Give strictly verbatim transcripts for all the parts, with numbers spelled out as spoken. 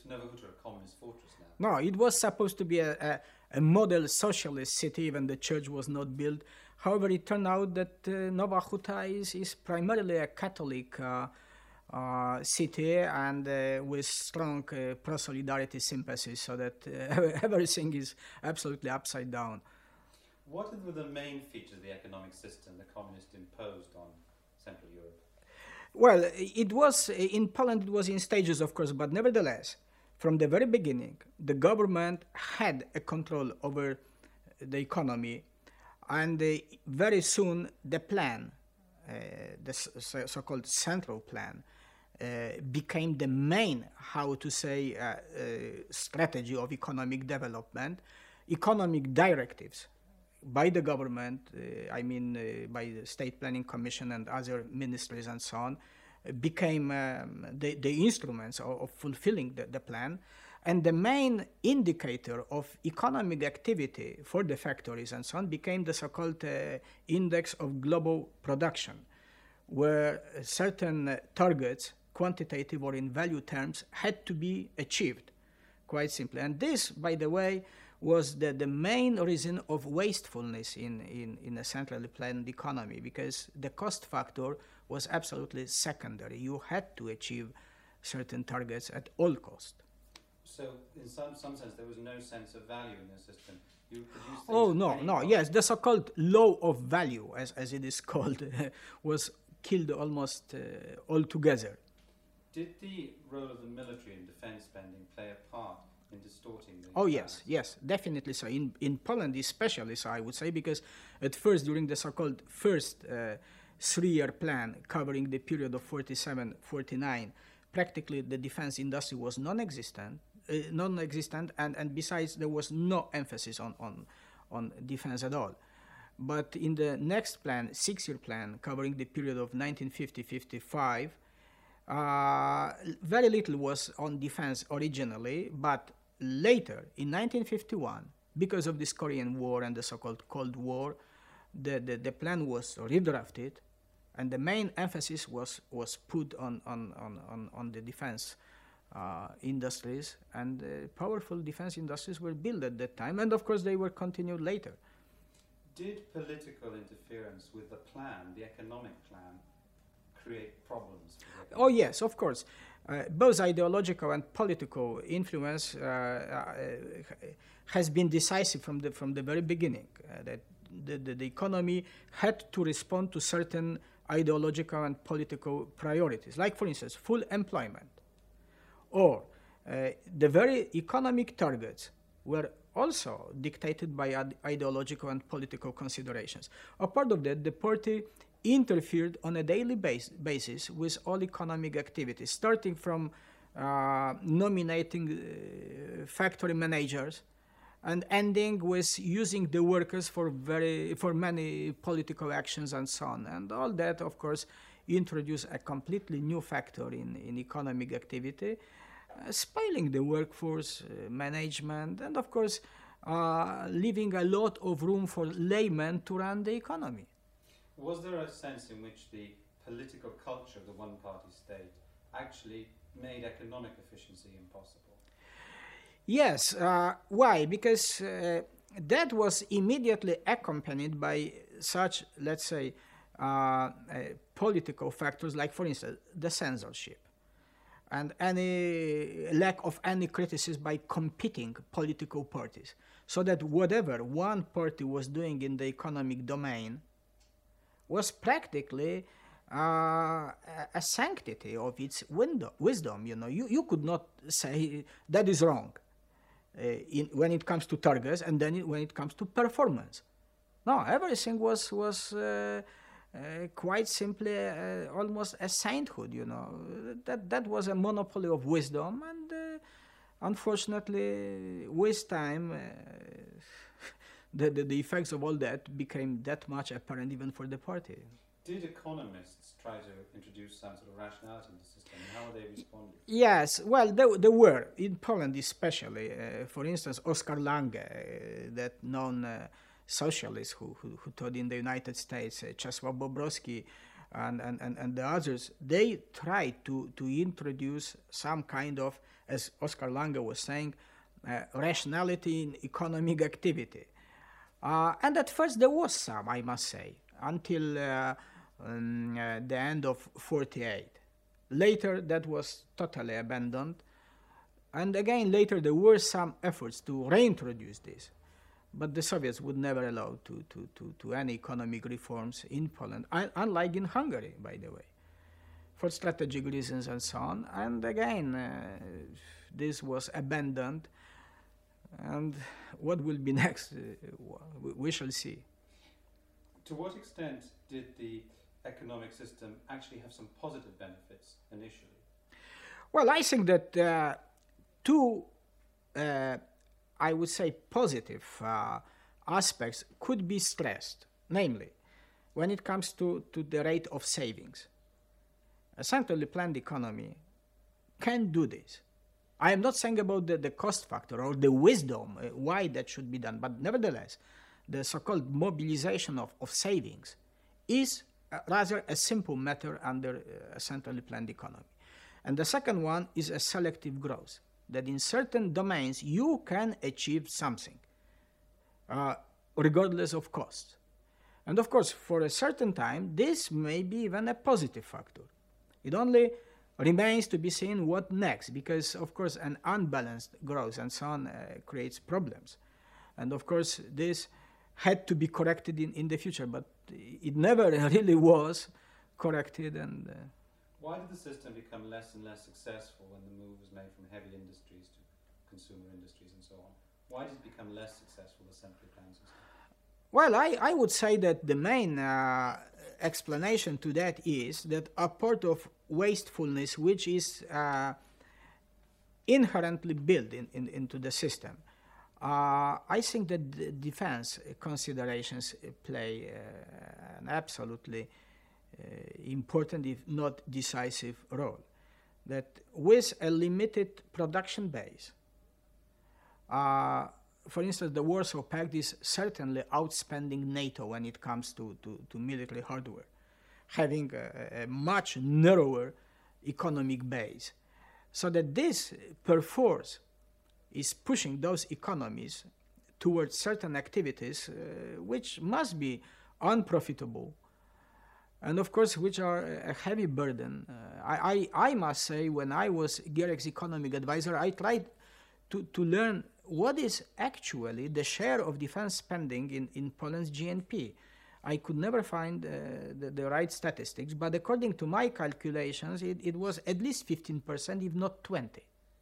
Nowa Huta a communist fortress now? No, it was supposed to be a, a, a model socialist city, even the church was not built. However, it turned out that uh, Nowa Huta is, is primarily a Catholic uh, uh, city and uh, with strong uh, pro-solidarity sympathy, so that uh, everything is absolutely upside down. What were the main features of the economic system the communists imposed on Central Europe? Well, it was, in Poland, it was in stages, of course, but nevertheless, from the very beginning, the government had a control over the economy, and uh, very soon the plan, uh, the so- so-called central plan, uh, became the main, how to say, uh, uh, strategy of economic development. Economic directives by the government, uh, I mean uh, by the State Planning Commission and other ministries and so on, uh, became um, the, the instruments of, of fulfilling the, the plan. And the main indicator of economic activity for the factories and so on became the so-called uh, index of global production, where certain uh, targets, quantitative or in value terms, had to be achieved, quite simply. And this, by the way, was the, the main reason of wastefulness in, in, in a centrally planned economy, because the cost factor was absolutely secondary. You had to achieve certain targets at all cost. So, in some, some sense, there was no sense of value in the system. You produced things Oh, at no, any no, cost. yes, the so-called law of value, as, as it is called, was killed almost uh, altogether. Did the role of the military in defense spending play a part in distorting the Oh, balance? yes, yes, definitely so. In, in Poland especially so, I would say, because at first, during the so-called first uh, three-year plan covering the period of forty-seven forty-nine, practically the defense industry was non-existent, uh, non-existent, and, and besides, there was no emphasis on, on, on defense at all. But in the next plan, six-year plan, covering the period of nineteen fifty to fifty-five, uh, very little was on defense originally, but later, in nineteen fifty-one, because of this Korean War and the so-called Cold War, the, the, the plan was redrafted, and the main emphasis was, was put on, on, on, on, on the defense uh, industries, and uh, powerful defense industries were built at that time, and of course they were continued later. Did political interference with the plan, the economic plan, create problems? for the Oh yes, of course. Uh, both ideological and political influence uh, uh, has been decisive from the from the very beginning. Uh, that the, the, the economy had to respond to certain ideological and political priorities, like, for instance, full employment, or uh, the very economic targets were also dictated by ad- ideological and political considerations. A part of that, the party interfered on a daily base, basis with all economic activities, starting from uh, nominating uh, factory managers and ending with using the workers for very for many political actions and so on. And all that, of course, introduced a completely new factor in, in economic activity, uh, spoiling the workforce uh, management, and of course, uh, leaving a lot of room for laymen to run the economy. Was there a sense in which the political culture of the one-party state actually made economic efficiency impossible? Yes. Uh, why? Because uh, that was immediately accompanied by such, let's say, uh, uh, political factors like, for instance, the censorship and any lack of any criticism by competing political parties. So that whatever one party was doing in the economic domain was practically uh, a a sanctity of its window, wisdom. You know, you, you could not say that is wrong uh, in, when it comes to targets, and then it, when it comes to performance. No, everything was was uh, uh, quite simply uh, almost a sainthood. You know, that that was a monopoly of wisdom, and uh, unfortunately, with time. Uh, The, the, the effects of all that became that much apparent even for the party. Did economists try to introduce some sort of rationality in the system, and how were they responding? Yes, well, there, there were, in Poland especially. Uh, for instance, Oskar Lange, uh, that known uh, socialist who, who, who taught in the United States, uh, Czesław Bobrowski, and, and, and, and the others, they tried to, to introduce some kind of as Oscar Lange was saying, uh, rationality in economic activity. Uh, and at first there was some, I must say, until uh, um, uh, the end of forty-eight. Later that was totally abandoned. And again, later there were some efforts to reintroduce this. But the Soviets would never allow to, to, to, to any economic reforms in Poland, un- unlike in Hungary, by the way, for strategic reasons and so on. And again, uh, this was abandoned. And what will be next, uh, we shall see. To what extent did the economic system actually have some positive benefits initially? Well, I think that uh, two, uh, I would say, positive uh, aspects could be stressed. Namely, when it comes to, to the rate of savings. A centrally planned economy can do this. I am not saying about the, the cost factor or the wisdom, uh, why that should be done, but nevertheless, the so-called mobilization of, of savings is uh, rather a simple matter under uh, a centrally planned economy. And the second one is a selective growth, that in certain domains you can achieve something, uh, regardless of cost. And of course, for a certain time, this may be even a positive factor. It only remains to be seen what next, because of course an unbalanced growth and so on uh, creates problems. And of course this had to be corrected in, in the future, but it never really was corrected. And uh, why did the system become less and less successful when the move was made from heavy industries to consumer industries and so on? Why did it become less successful, the centrally planned system? Well, I, I would say that the main uh, explanation to that is that a part of wastefulness which is uh, inherently built in, in, into the system. Uh, I think that the defense considerations play uh, an absolutely uh, important, if not decisive, role. That with a limited production base, uh, for instance, the Warsaw Pact is certainly outspending NATO when it comes to, to, to military hardware, having a, a much narrower economic base. So that this, perforce, is pushing those economies towards certain activities uh, which must be unprofitable and, of course, which are a heavy burden. Uh, I, I, I must say, when I was Gierek's economic advisor, I tried to, to learn what is actually the share of defense spending in, in Poland's G N P. I could never find uh, the, the right statistics, but according to my calculations, it, it was at least fifteen percent, if not twenty.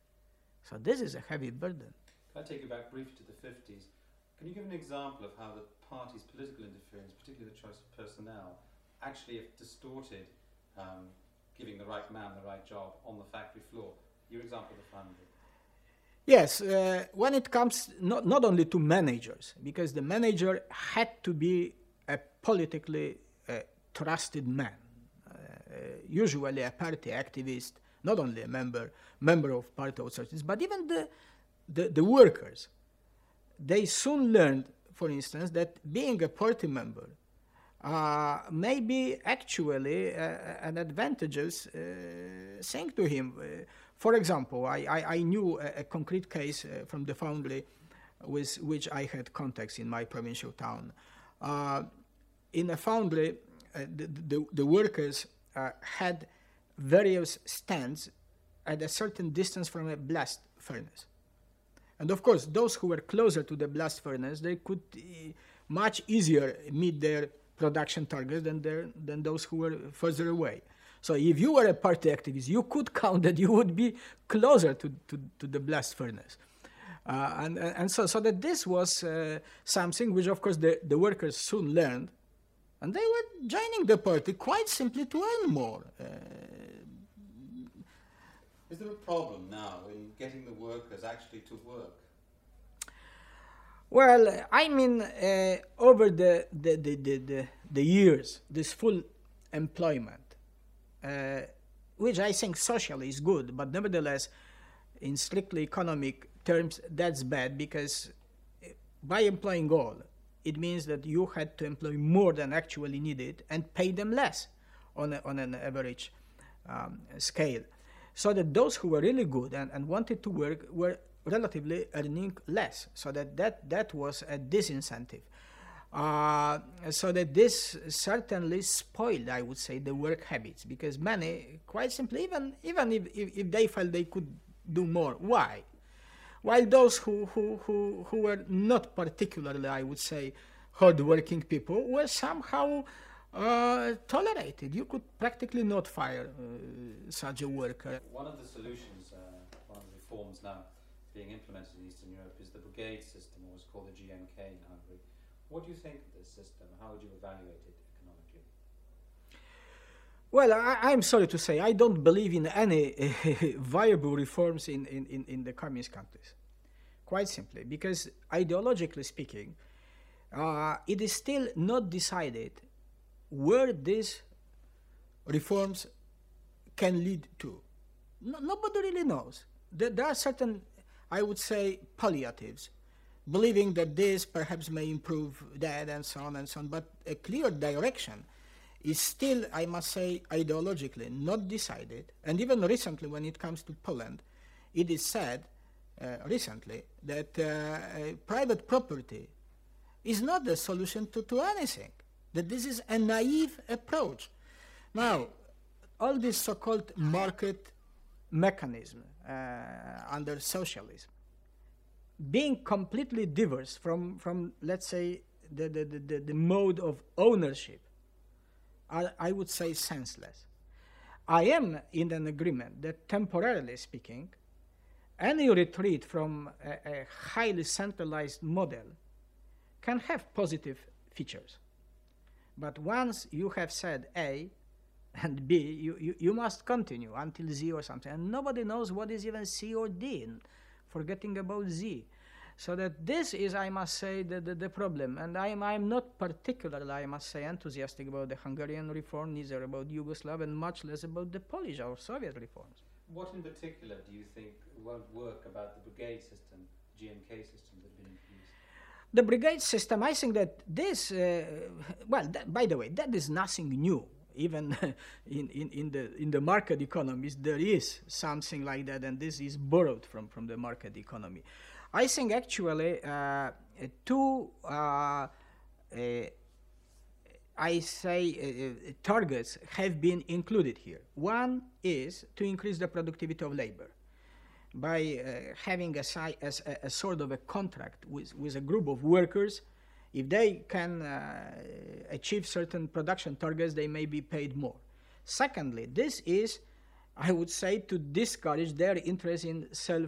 So this is a heavy burden. Can I take you back briefly to the fifties? Can you give an example of how the party's political interference, particularly the choice of personnel, actually have distorted um, giving the right man the right job on the factory floor? Your example of the foundry. Yes, uh, when it comes not, not only to managers, because the manager had to be a politically uh, trusted man, uh, usually a party activist, not only a member member of party authorities, but even the, the, the workers. They soon learned, for instance, that being a party member uh, may be actually uh, an advantageous uh, thing to him. Uh, For example, I, I, I knew a, a concrete case uh, from the foundry with which I had contacts in my provincial town. Uh, in a foundry, uh, the, the, the workers uh, had various stands at a certain distance from a blast furnace. And of course, those who were closer to the blast furnace, they could uh, much easier meet their production targets than, their, than those who were further away. So if you were a party activist, you could count that you would be closer to, to, to the blast furnace. Uh, and, and so, so that this was uh, something which, of course, the, the workers soon learned. And they were joining the party quite simply to earn more. Uh, Is there a problem now in getting the workers actually to work? Well, I mean, uh, over the, the, the, the, the, the years, this full employment, Uh, which I think socially is good, but nevertheless, in strictly economic terms, that's bad, because by employing all, it means that you had to employ more than actually needed and pay them less on, a, on an average um, scale. so that those who were really good and, and wanted to work were relatively earning less, so that that, that was a disincentive. Uh, so that this certainly spoiled, I would say, the work habits, because many, quite simply, even even if, if, if they felt they could do more, why? While those who, who, who, who were not particularly, I would say, hard-working people were somehow uh, tolerated. You could practically not fire uh, such a worker. One of the solutions, uh, one of the reforms now being implemented in Eastern Europe is the brigade system, or what's called the G M K in Hungary. What do you think of this system? How would you evaluate it economically? Well, I, I'm sorry to say, I don't believe in any uh, viable reforms in, in, in, in the communist countries. Quite simply, because ideologically speaking, uh, it is still not decided where these reforms can lead to. No, nobody really knows. There, there are certain, I would say, palliatives, believing that this perhaps may improve that and so on and so on, but a clear direction is still, I must say, ideologically not decided. And even recently, when it comes to Poland, it is said uh, recently that uh, uh, private property is not the solution to, to anything, that this is a naive approach. Now, all this so-called market mechanism uh, under socialism, being completely diverse from, from let's say, the, the, the, the mode of ownership, I, I would say senseless. I am in an agreement that, temporarily speaking, any retreat from a, a highly centralized model can have positive features. But once you have said A and B, you, you, you must continue until Z or something. And nobody knows what is even C or D, forgetting about Z. So that this is, I must say, the, the, the problem. And I'm, I'm not particularly, I must say, enthusiastic about the Hungarian reform, neither about Yugoslav, and much less about the Polish or Soviet reforms. What in particular do you think won't work about the brigade system, G M K system that have been introduced? The brigade system, I think that this, uh, well, that, by the way, that is nothing new. Even in, in, in, the, in the market economies, there is something like that, and this is borrowed from, from the market economy. I think actually uh, two, uh, uh, I say, uh, targets have been included here. One is to increase the productivity of labor by uh, having a, si a, a sort of a contract with, with a group of workers. If they can uh, achieve certain production targets, they may be paid more. Secondly, this is, I would say, to discourage their interest in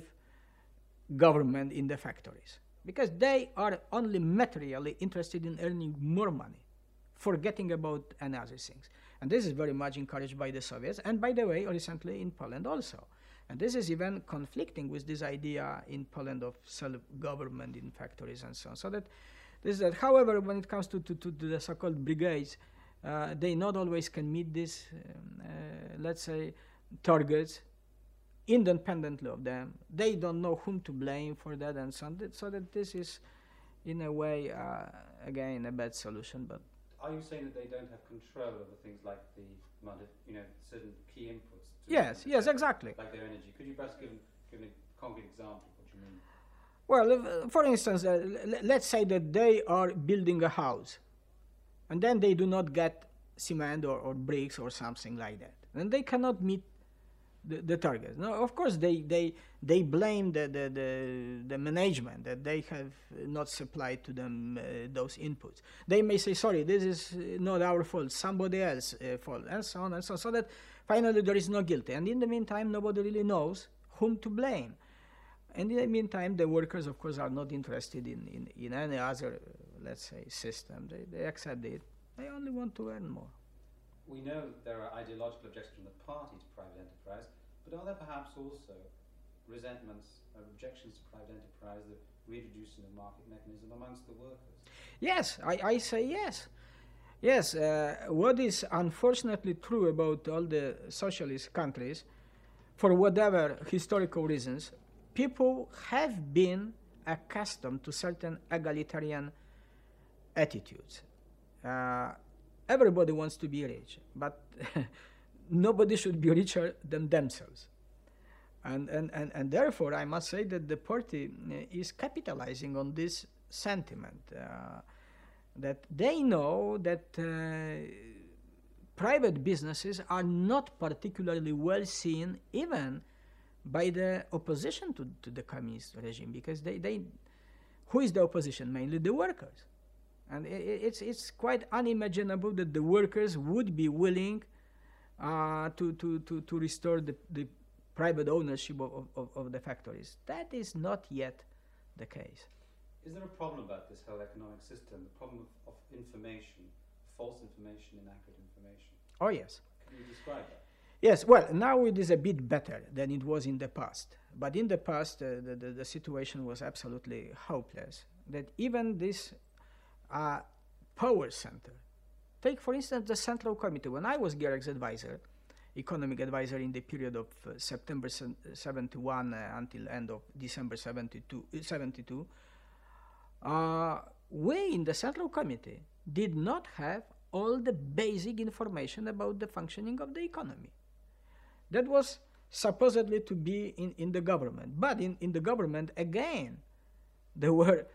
self-government in the factories, because they are only materially interested in earning more money, forgetting about another things. And this is very much encouraged by the Soviets, and by the way, recently in Poland also. And this is even conflicting with this idea in Poland of self-government in factories and so on. So that This is that. However, when it comes to, to, to the so-called brigades, uh, they not always can meet these, um, uh, let's say, targets independently of them. They don't know whom to blame for that and so on. So that this is, in a way, uh, again, a bad solution. But are you saying that they don't have control over things like the amount of, you know, certain key inputs? To yes, yes, exactly. Like their energy. Could you perhaps give, give a concrete example of what you mean? Well, uh, for instance, uh, let's say that they are building a house, and then they do not get cement or, or bricks or something like that, and they cannot meet the, the targets. Now, of course, they they they blame the the, the the management that they have not supplied to them uh, those inputs. They may say, "Sorry, this is not our fault; somebody else's uh, fault," and so on and so on. So that finally there is no guilty, and in the meantime, nobody really knows whom to blame. And in the meantime, the workers, of course, are not interested in, in, in any other, uh, let's say, system. They, they accept it. They only want to earn more. We know that there are ideological objections from the party to private enterprise, but are there perhaps also resentments or objections to private enterprise that reintroducing the market mechanism amongst the workers? Yes, I, I say yes. Yes, uh, what is unfortunately true about all the socialist countries, for whatever historical reasons, people have been accustomed to certain egalitarian attitudes. Uh, everybody wants to be rich, but nobody should be richer than themselves. And, and, and, and therefore, I must say that the party uh, is capitalizing on this sentiment, uh, that they know that uh, private businesses are not particularly well seen even by the opposition to, to the communist regime, because they, they, who is the opposition? Mainly the workers. And it, it's, it's quite unimaginable that the workers would be willing uh, to, to, to, to restore the, the private ownership of, of, of the factories. That is not yet the case. Is there a problem about this whole economic system, the problem of, of information, false information, inaccurate information? Oh, yes. Can you describe that? Yes, well, now it is a bit better than it was in the past. But in the past, uh, the, the, the situation was absolutely hopeless. That even this uh, power center, take for instance the Central Committee. When I was Gierek's advisor, economic advisor in the period of uh, September seventy-one uh, until end of December seventy-two, uh, seventy-two, uh, we in the Central Committee did not have all the basic information about the functioning of the economy. That was supposedly to be in, in the government. But in, in the government, again, there were,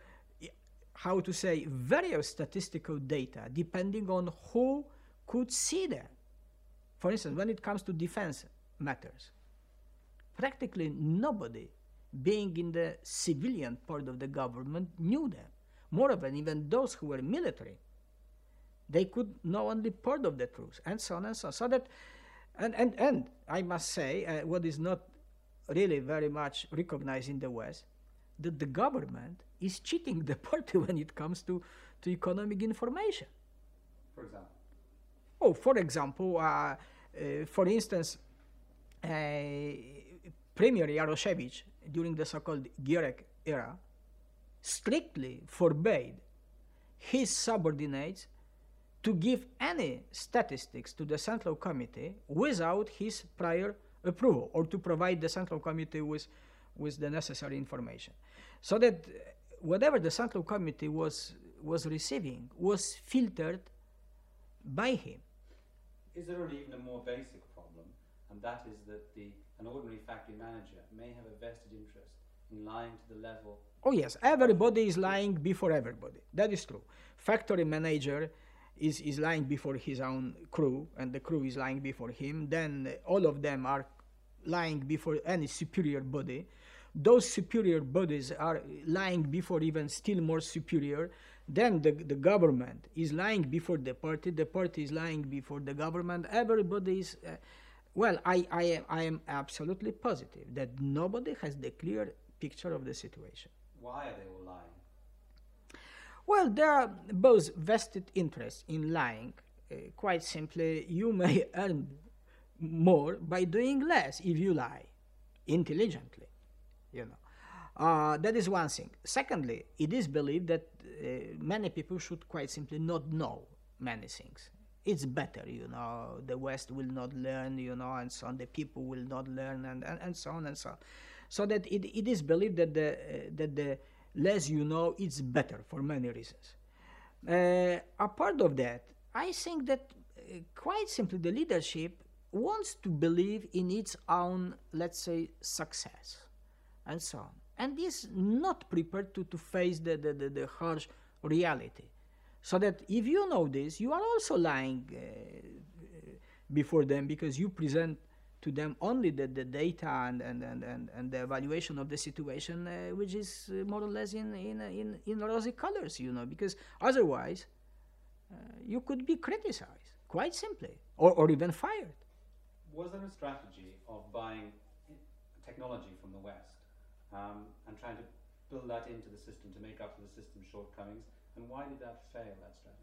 how to say, various statistical data depending on who could see them. For instance, when it comes to defense matters, practically nobody being in the civilian part of the government knew them. Moreover, even those who were military, they could know only part of the truth, and so on and so on. So that, and, and, and I must say, uh, what is not really very much recognized in the West, that the government is cheating the party when it comes to, to economic information. For example? Oh, for example, uh, uh, for instance, uh, Premier Jaroszewicz, during the so-called Gierek era, strictly forbade his subordinates to give any statistics to the Central Committee without his prior approval, or to provide the Central Committee with, with the necessary information. So that whatever the Central Committee was, was receiving was filtered by him. Is there even a more basic problem, and that is that the, an ordinary factory manager may have a vested interest in lying to the level... Oh yes, everybody is lying before everybody. That is true. Factory manager is, is lying before his own crew, and the crew is lying before him. Then uh, all of them are lying before any superior body. Those superior bodies are lying before even still more superior. Then the, the government is lying before the party. The party is lying before the government. Everybody is... Uh, well, I, I, am, I am absolutely positive that nobody has the clear picture of the situation. Why are they all lying? Well, there are both vested interests in lying. Uh, quite simply, you may earn more by doing less if you lie intelligently, you know. Uh, that is one thing. Secondly, it is believed that uh, many people should quite simply not know many things. It's better, you know, the West will not learn, you know, and so on, the people will not learn, and, and, and so on and so on. So that it, it is believed that the, uh, that the less you know, it's better for many reasons. Uh, apart of that, I think that uh, quite simply the leadership wants to believe in its own, let's say, success, and so on, and is not prepared to, to face the, the, the, the harsh reality. So that if you know this, you are also lying uh, before them, because you present to them only the, the data and, and, and, and, and the evaluation of the situation, uh, which is uh, more or less in, in, in, in rosy colors, you know, because otherwise uh, you could be criticized, quite simply, or, or even fired. Was there a strategy of buying technology from the West um, and trying to build that into the system to make up for the system's shortcomings? And why did that fail, that strategy?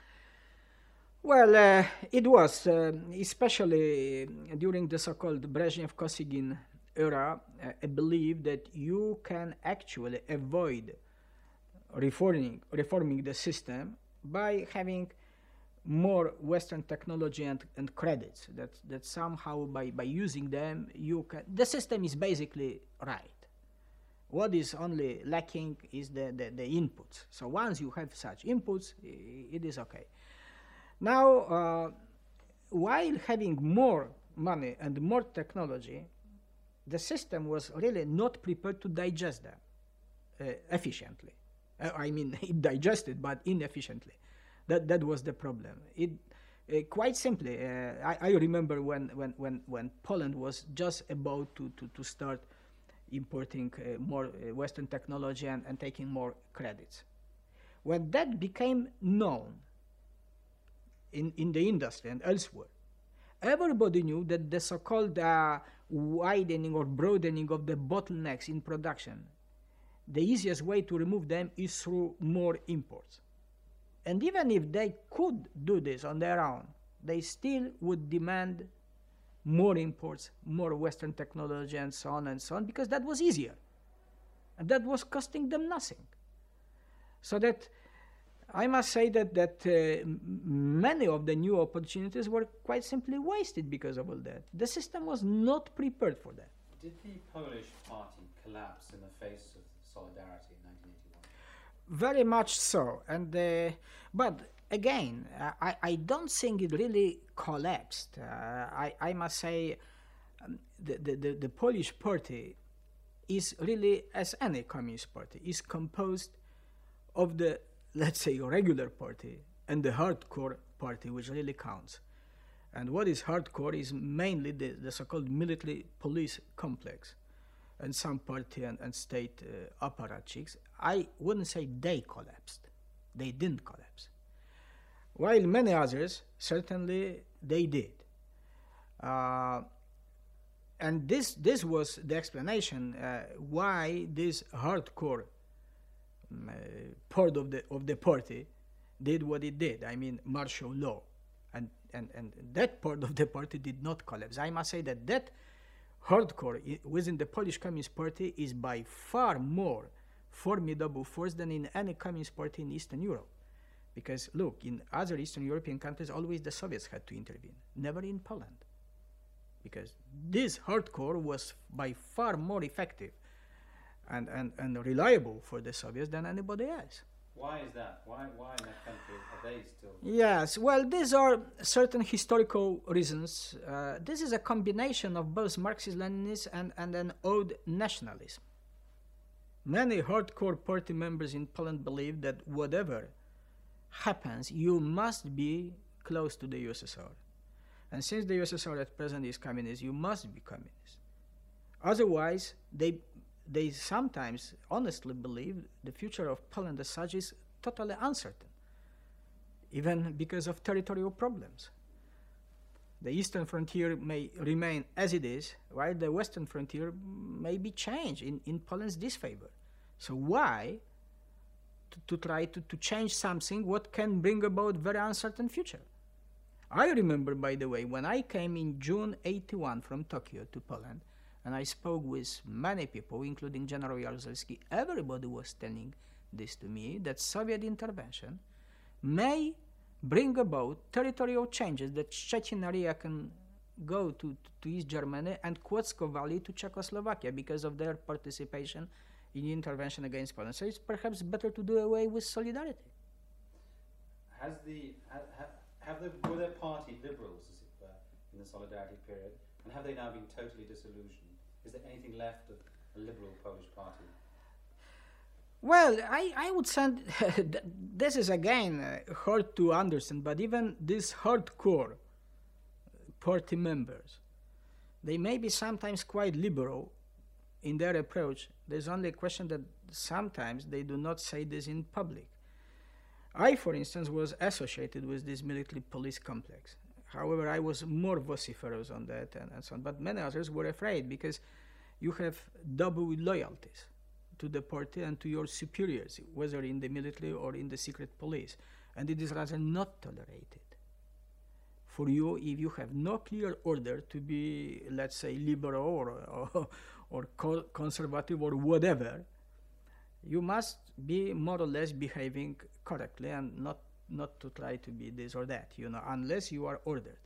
Well, uh, it was, uh, especially during the so-called Brezhnev-Kosygin era, uh, I believe that you can actually avoid reforming, reforming the system by having more Western technology and, and credits, that, that somehow by, by using them, you can... The system is basically right. What is only lacking is the, the, the inputs. So once you have such inputs, it is okay. Now, uh, while having more money and more technology, the system was really not prepared to digest them uh, efficiently. Uh, I mean, it digested, but inefficiently. That that was the problem. It uh, quite simply. Uh, I, I remember when, when, when, when Poland was just about to, to, to start importing uh, more uh, Western technology and, and taking more credits. When that became known in, in the industry and elsewhere, everybody knew that the so-called uh, widening or broadening of the bottlenecks in production, the easiest way to remove them is through more imports. And even if they could do this on their own, they still would demand more imports, more Western technology, and so on and so on, because that was easier. And that was costing them nothing. So that I must say that, that uh, many of the new opportunities were quite simply wasted because of all that. The system was not prepared for that. Did the Polish party collapse in the face of Solidarity in nineteen eighty-one? Very much so. And uh, but again, uh, I, I don't think it really collapsed. Uh, I, I must say um, the, the, the, the Polish party is really, as any communist party, is composed of the, let's say, regular party and the hardcore party, which really counts. And what is hardcore is mainly the, the so-called military police complex and some party and, and state uh, apparatchiks. I wouldn't say they collapsed. They didn't collapse. While many others, certainly they did. Uh, and this, this was the explanation uh, why this hardcore um, uh, part of the, of the party did what it did. I mean, martial law. And, and, and that part of the party did not collapse. I must say that that hardcore I- within the Polish Communist Party is by far more formidable force than in any Communist Party in Eastern Europe. Because, look, in other Eastern European countries, always the Soviets had to intervene, never in Poland. Because this hardcore was by far more effective and, and, and reliable for the Soviets than anybody else. Why is that? Why, why in that country are they still... Yes, well, these are certain historical reasons. Uh, this is a combination of both Marxist-Leninism and, and an old nationalism. Many hardcore party members in Poland believe that whatever happens, you must be close to the U S S R. And since the U S S R at present is communist, you must be communist. Otherwise, they they sometimes honestly believe the future of Poland as such is totally uncertain, even because of territorial problems. The eastern frontier may remain as it is, while the western frontier may be changed in, in Poland's disfavor. So why to, to try to, to change something what can bring about very uncertain future? I remember, by the way, when I came in June eighty-one from Tokyo to Poland, and I spoke with many people, including General Jaruzelski, everybody was telling this to me, that Soviet intervention may bring about territorial changes, that Szczecin area can go to, to East Germany and Kłodzko Valley to Czechoslovakia because of their participation in the intervention against Poland. So it's perhaps better to do away with solidarity. Has the, ha, ha, have the, were there party liberals, as it were, in the Solidarity period, and have they now been totally disillusioned? Is there anything left of a liberal Polish party? Well, I, I would say this is again uh, hard to understand, but even these hardcore party members, they may be sometimes quite liberal in their approach. There's only a question that sometimes they do not say this in public. I, for instance, was associated with this military police complex. However, I was more vociferous on that and, and so on, but many others were afraid because you have double loyalties to the party and to your superiors, whether in the military or in the secret police, and it is rather not tolerated for you if you have no clear order to be, let's say, liberal or, or, or co- conservative or whatever. You must be more or less behaving correctly and not not to try to be this or that, you know, unless you are ordered.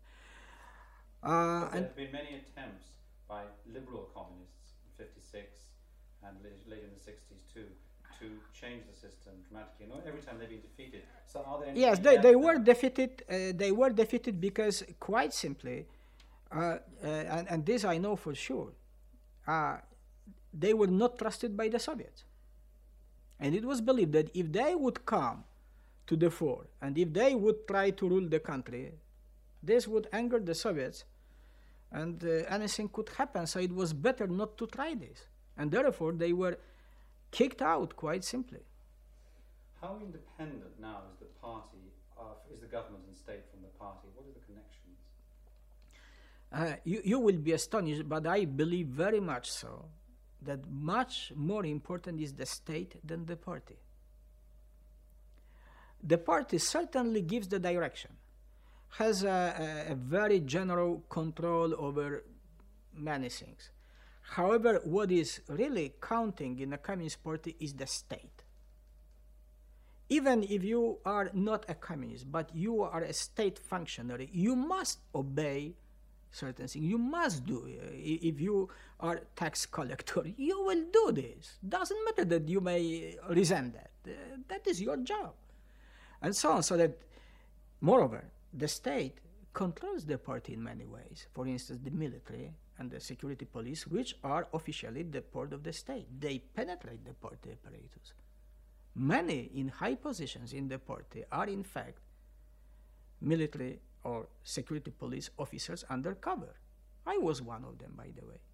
Uh, there have been many attempts by liberal communists in fifty-six and later in the sixties too to change the system dramatically. And every time they've been defeated. So are there? Yes, they, they were defeated. Uh, they were defeated because, quite simply, uh, uh, and, and this I know for sure, uh, they were not trusted by the Soviets. And it was believed that if they would come to the fore and if they would try to rule the country, this would anger the Soviets and uh, anything could happen. So it was better not to try this. And therefore they were kicked out, quite simply. How independent now is the party, of, is the government and state from the party? What are the connections? Uh, you, you will be astonished, but I believe very much so, that much more important is the state than the party. The party certainly gives the direction, has a, a, a very general control over many things. However, what is really counting in a communist party is the state. Even if you are not a communist, but you are a state functionary, you must obey certain things. You must do. If you are tax collector, you will do this. Doesn't matter that you may resent that. Uh, that is your job. And so on. So that, moreover, the state controls the party in many ways. For instance, the military and the security police, which are officially the part of the state. They penetrate the party apparatus. Many in high positions in the party are, in fact, military or security police officers undercover. I was one of them, by the way.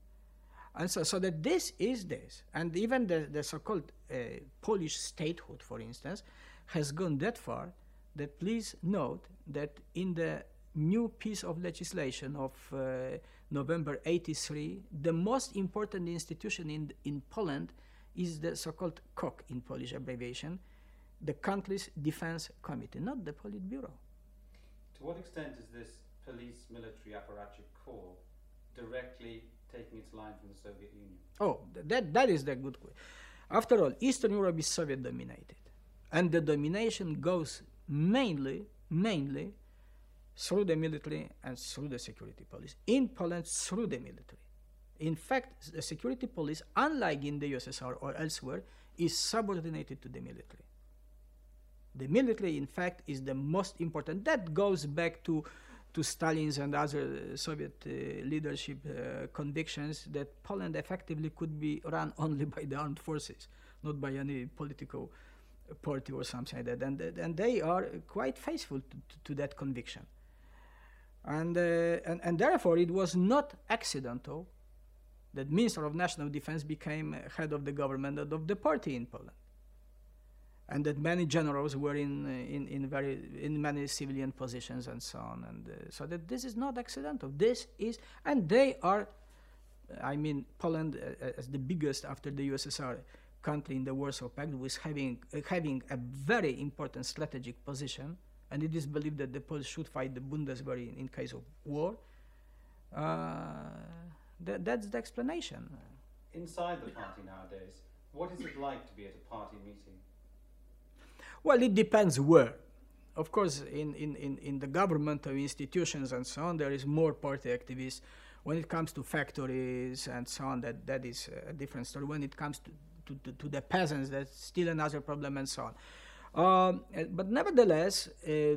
And so, so that this is this. And even the, the so-called uh, Polish statehood, for instance, has gone that far that please note that in the new piece of legislation of uh, November eighty-three, the most important institution in, in Poland is the so-called K O K in Polish abbreviation, the country's defense committee, not the Politburo. To what extent is this police military apparatchik corps directly taking its line from the Soviet Union? Oh, that, that is the good question. After all, Eastern Europe is Soviet dominated. And the domination goes mainly, mainly through the military and through the security police. In Poland, through the military. In fact, the security police, unlike in the U S S R or elsewhere, is subordinated to the military. The military, in fact, is the most important. That goes back to, to Stalin's and other Soviet uh, leadership uh, convictions that Poland effectively could be run only by the armed forces, not by any political party or something like that. And, and they are quite faithful to, to, to that conviction. And, uh, and, and therefore, it was not accidental that Minister of National Defense became head of the government and of the party in Poland. And that many generals were in, in, in, very, in many civilian positions and so on. And uh, so that this is not accidental. This is, and they are, I mean, Poland uh, as the biggest after the U S S R country in the Warsaw Pact was having, uh, having a very important strategic position. And it is believed that the Poles should fight the Bundeswehr in, in case of war. Uh, that, that's the explanation. Inside the party nowadays, what is it like to be at a party meeting? Well, it depends where. Of course, in, in, in, in the government or institutions and so on, there is more party activists. When it comes to factories and so on, that, that is a different story. When it comes to, to, to, to the peasants, that's still another problem and so on. Um, but nevertheless, uh,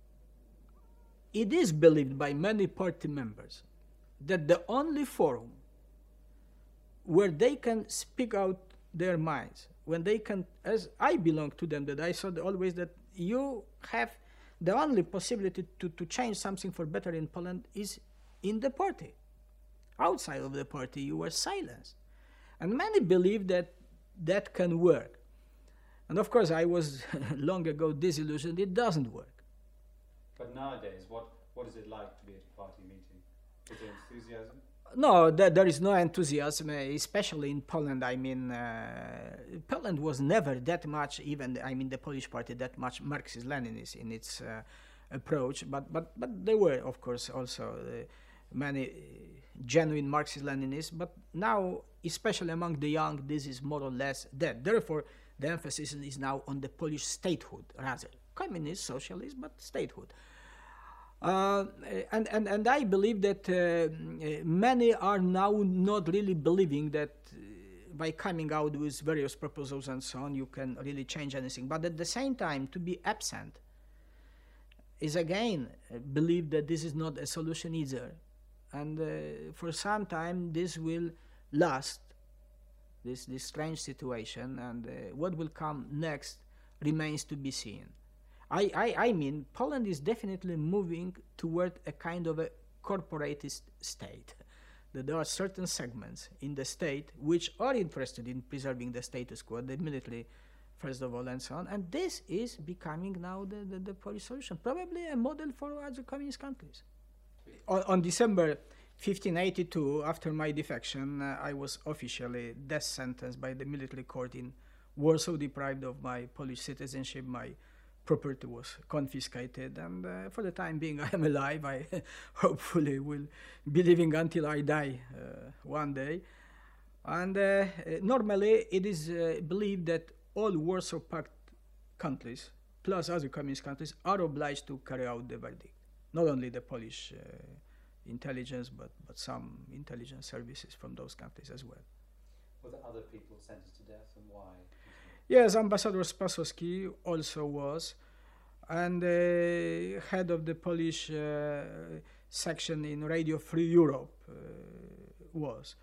it is believed by many party members that the only forum where they can speak out their minds, when they can, as I belong to them, that I thought always that you have the only possibility to, to change something for better in Poland is in the party. Outside of the party, you are silenced. And many believe that that can work. And of course, I was long ago disillusioned, it doesn't work. But nowadays, what, what is it like to be at a party meeting? Is there enthusiasm? No, there, there is no enthusiasm, especially in Poland. I mean, uh, Poland was never that much, even, I mean, the Polish party, that much Marxist-Leninist in its uh, approach. But, but, but there were, of course, also uh, many uh, genuine Marxist-Leninists. But now, especially among the young, this is more or less dead. Therefore, the emphasis is now on the Polish statehood, rather. Communist, socialist, but statehood. Uh, and, and, and I believe that uh, many are now not really believing that uh, by coming out with various proposals and so on, you can really change anything. But at the same time, to be absent is again uh, believe that this is not a solution either. And uh, for some time, this will last, this, this strange situation, and uh, what will come next remains to be seen. I, I, I mean, Poland is definitely moving toward a kind of a corporatist state. That there are certain segments in the state which are interested in preserving the status quo, the military, first of all, and so on. And this is becoming now the, the, the Polish solution, probably a model for other communist countries. On, on December fifteen eighty-two, after my defection, uh, I was officially death sentenced by the military court in Warsaw, deprived of my Polish citizenship. My property was confiscated, and uh, for the time being I am alive. I hopefully will be living until I die uh, one day. And uh, normally it is uh, believed that all Warsaw Pact countries, plus other communist countries, are obliged to carry out the verdict. Not only the Polish uh, intelligence, but, but some intelligence services from those countries as well. Were there other people sentenced to death, and why? Yes, Ambassador Spasowski also was, and the uh, head of the Polish uh, section in Radio Free Europe uh, was.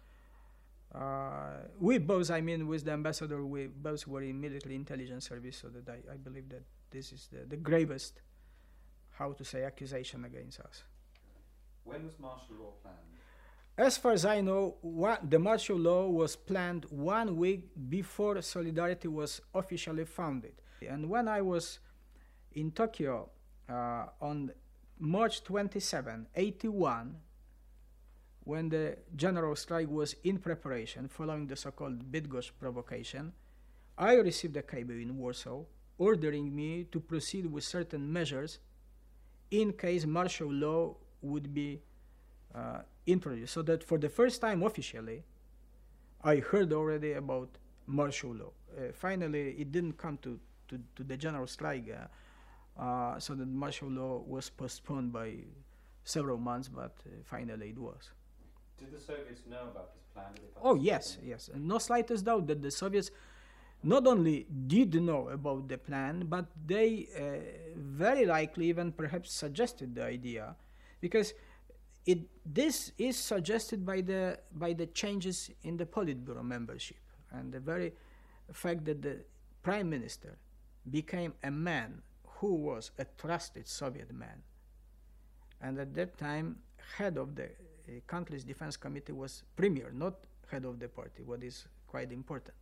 Uh, we both, I mean, with the ambassador, we both were in military intelligence service, so that I, I believe that this is the, the gravest, how to say, accusation against us. When was martial law planned? As far as I know, one, the martial law was planned one week before Solidarity was officially founded. And when I was in Tokyo uh, on March twenty-seventh, eighty-one, when the general strike was in preparation following the so-called Bydgoszcz provocation, I received a cable in Warsaw ordering me to proceed with certain measures in case martial law would be uh, introduced. So that for the first time officially, I heard already about martial law. Uh, finally, it didn't come to, to, to the general strike, uh, uh, so that martial law was postponed by several months, but uh, finally it was. Did the Soviets know about this plan? Did they Oh, yes, yes. And no slightest doubt that the Soviets not only did know about the plan, but they uh, very likely even perhaps suggested the idea, because it, this is suggested by the, by the changes in the Politburo membership, and the very fact that the Prime Minister became a man who was a trusted Soviet man, and at that time head of the uh, country's defense committee was premier, not head of the party, what is quite important.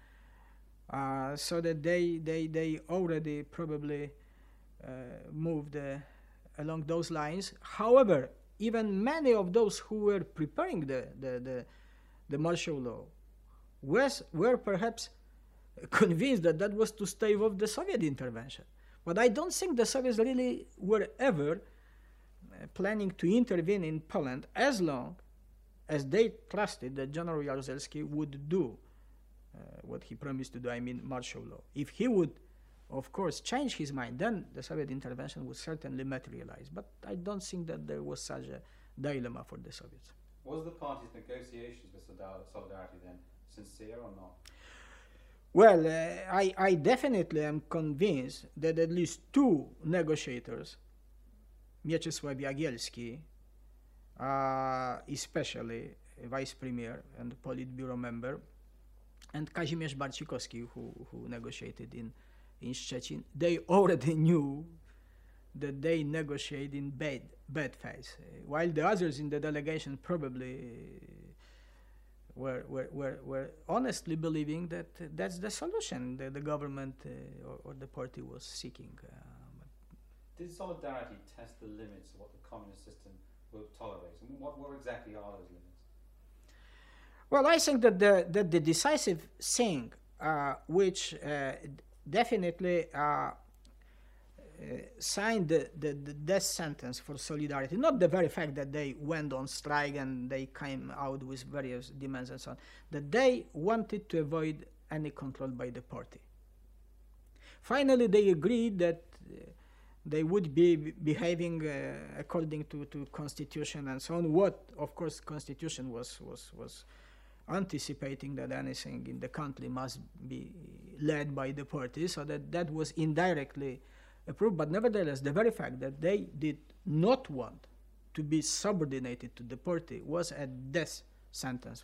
Uh, so that they, they, they already probably uh, moved uh, along those lines. However, even many of those who were preparing the, the, the, the martial law was, were perhaps convinced that that was to stave off the Soviet intervention. But I don't think the Soviets really were ever uh, planning to intervene in Poland as long as they trusted that General Jaruzelski would do uh, what he promised to do, I mean martial law. If he would, of course, change his mind, then the Soviet intervention would certainly materialize. But I don't think that there was such a dilemma for the Soviets. Was the party's negotiations with Solidarity then sincere or not? Well, uh, I, I definitely am convinced that at least two negotiators, Mieczysław Jagielski, uh, especially vice premier and Politburo member, and Kazimierz Barcikowski, who, who negotiated in, in Szczecin, they already knew that they negotiate in bad, bad faith, uh, while the others in the delegation probably uh, were, were, were, were honestly believing that uh, that's the solution that the government uh, or, or the party was seeking. Uh, Did Solidarity test the limits of what the communist system will tolerate? And what, what exactly are those limits? Well, I think that the, that the decisive thing, uh, which uh, definitely uh, uh, signed the, the, the death sentence for Solidarity, not the very fact that they went on strike and they came out with various demands and so on, that they wanted to avoid any control by the party. Finally, they agreed that uh, they would be behaving uh, according to, to constitution and so on, what, of course, constitution was, was, was anticipating that anything in the country must be led by the party, so that that was indirectly approved. But nevertheless, the very fact that they did not want to be subordinated to the party was a death sentence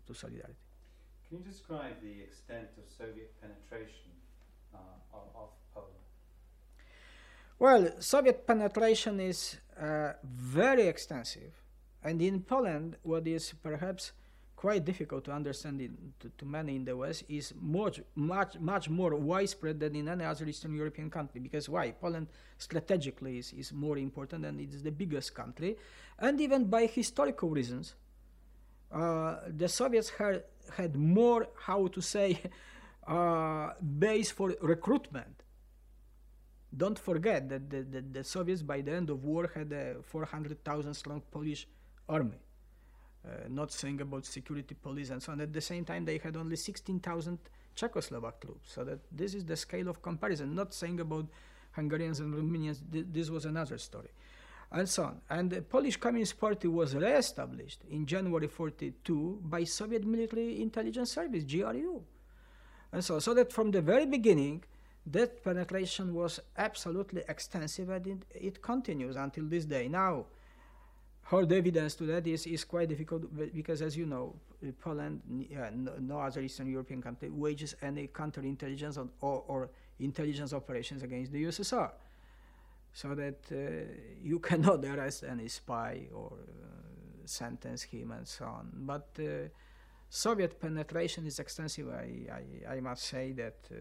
to solidarity. Can you describe the extent of Soviet penetration uh, of, of Poland? Well, Soviet penetration is uh, very extensive, and in Poland, what is perhaps quite difficult to understand in, to, to many in the West is much, much, much more widespread than in any other Eastern European country. Because why? Poland strategically is, is more important, and it is the biggest country, and even by historical reasons, uh, the Soviets had had more, how to say, uh, base for recruitment. Don't forget that the, the, the Soviets by the end of war had a four hundred thousand strong Polish army. Uh, not saying about security police and so on. At the same time, they had only sixteen thousand Czechoslovak troops. So that this is the scale of comparison. Not saying about Hungarians and Romanians. Th this was another story, and so on. And the Polish Communist Party was re-established in January forty-two by Soviet Military Intelligence Service, G R U. And so, so that from the very beginning, that penetration was absolutely extensive, and it, it continues until this day. Now, hard evidence to that is, is quite difficult because, as you know, Poland, uh, no, no other Eastern European country wages any counterintelligence or, or, or intelligence operations against the U S S R. So that uh, you cannot arrest any spy or uh, sentence him and so on. But uh, Soviet penetration is extensive. I, I, I must say that uh,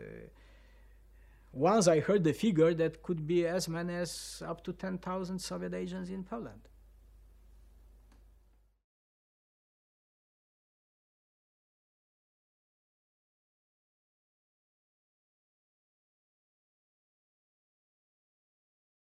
once I heard the figure that could be as many as up to ten thousand Soviet agents in Poland.